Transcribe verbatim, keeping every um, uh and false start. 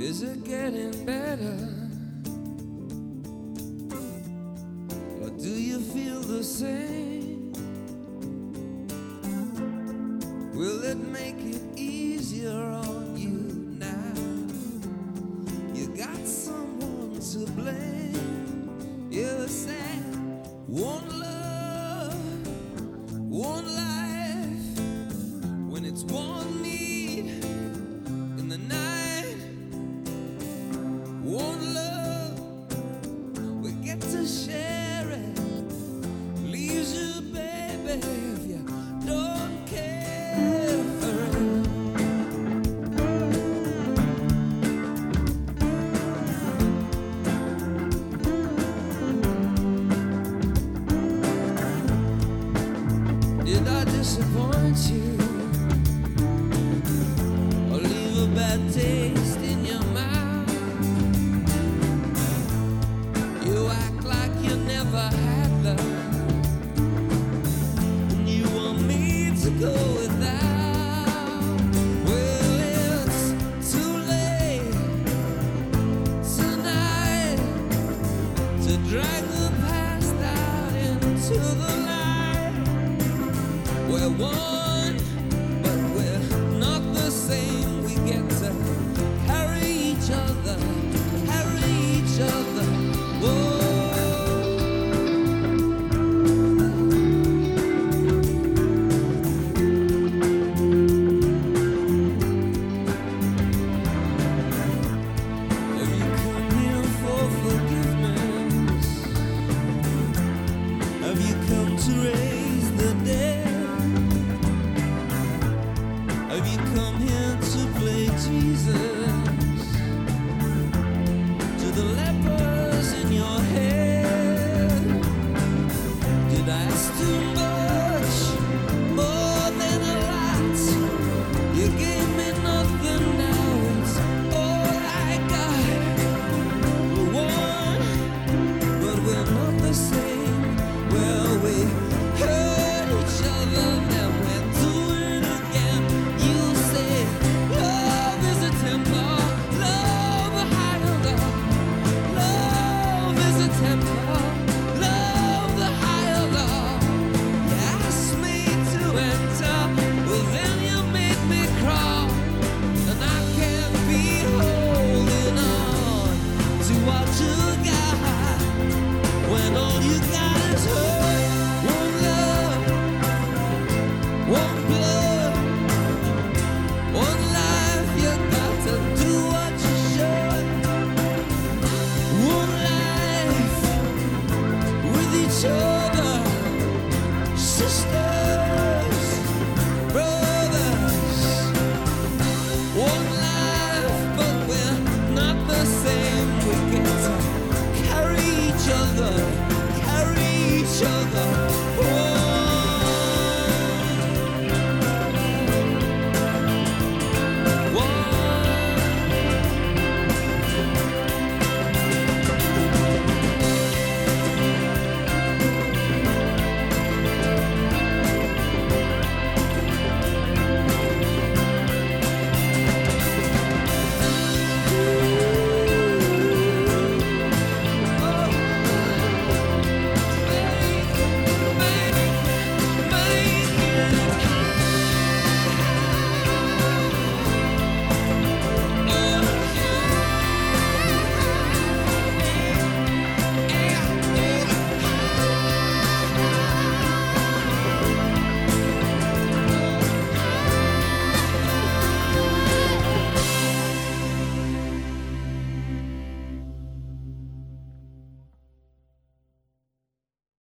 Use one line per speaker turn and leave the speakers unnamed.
Is it getting better? Or do you feel the same? Will it make it easier on you now? You got someone to blame. You said one love, one life, when it's one need in the night, one love, we get to share it. Leaves you, baby, if you don't care for it. Did I disappoint you?